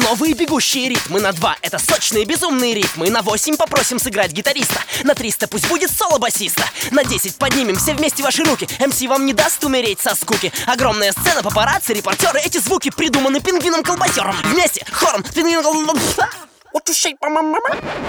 Новые бегущие ритмы на 2 — это сочные безумные ритмы. На 8 попросим сыграть гитариста. На 300 пусть будет соло басиста. На 10 поднимем все вместе ваши руки. МС вам не даст умереть со скуки. Огромная сцена, папарацци, репортеры. Эти звуки придуманы пингвином-колбасером. Вместе хором с пингвином-колбасером. What you say, мама?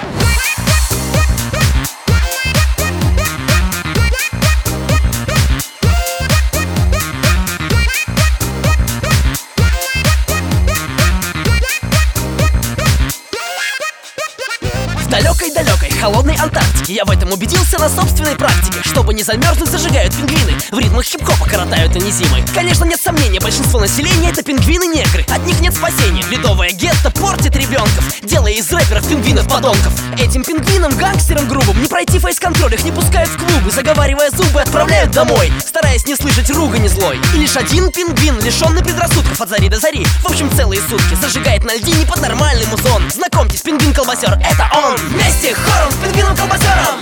В далекой-далекой холодной Антарктике я в этом убедился на собственной практике. Чтобы не замерзнуть, зажигают пингвины. В ритмах хип-хопа коротают они зимы. Конечно, нет сомнения, большинство населения — это пингвины-негры. От них нет спасения. Ледовое гетто портит ребенков, делая из рэперов пингвинов-подонков. Этим пингвинам, гангстерам грубым, не пройти фейс-контроль, их не пускают в клубы, заговаривая зубы, отправляют домой, стараясь не слышать ругани злой. И лишь один пингвин, лишенный предрассудков от зари до зари, в общем целые сутки, зажигает на льдине под нормальный музон. Знакомьтесь, пингвин-колбасер — это он! Вместе хором с пингвином-колбасером!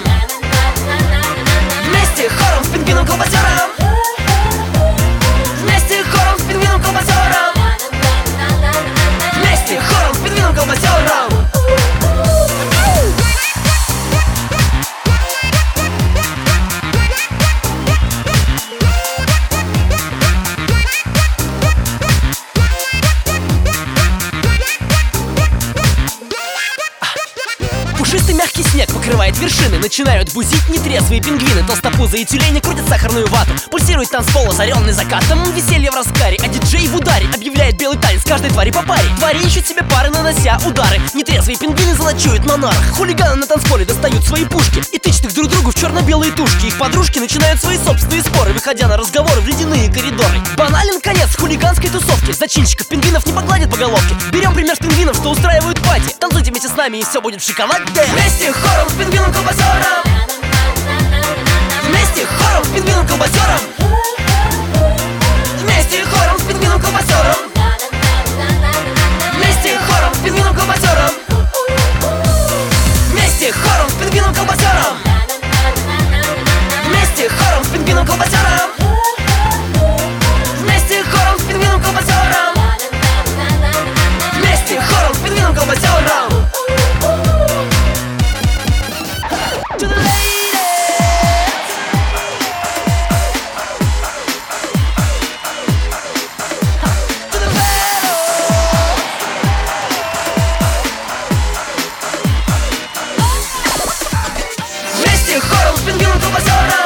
Вместе хором с пингвином-колбасером! Вместе хором с пингвином-колбасером! Вместе хором с пингвином-колбасером! Пушистый мягкий снег покрывает вершины. Начинают бузить нетрезвые пингвины. Толстопузые тюлени крутят сахарную вату. Пульсирует танцпол, озаренный закатом. Веселье в разгаре, а диджей в ударе объявляет белый танец каждой твари по паре. Твари ищут себе пары, нанося удары. Нетрезвые пингвины золочуют на нарах. Хулиганы на танцполе достают свои пушки и тычут их друг другу в черно-белые тушки. Их подружки начинают свои собственные споры, выходя на разговоры в ледяные коридоры. Банален конец хулиганской тусовки. Зачинщиков пингвинов не погладят по головке. Берем пример с пингвинов, что устраивают пати. Танцуйте вместе с нами, и все будет в шоколаде. Вместе хором с пингвином-колбасером! Вместе хором с пингвином-колбасером! Вместе хором с пингвином-колбасером! Вместе хором с пингвином-колбасером! Вместе хором с пингвином-колбасером! Вместе хором с пингвином-колбасером! Вместе хором с пингвином-колбасером! Вместе хором с пингвином-колбасером! To the ladies, to the battle. Вместе хором с пингвином-колбасером!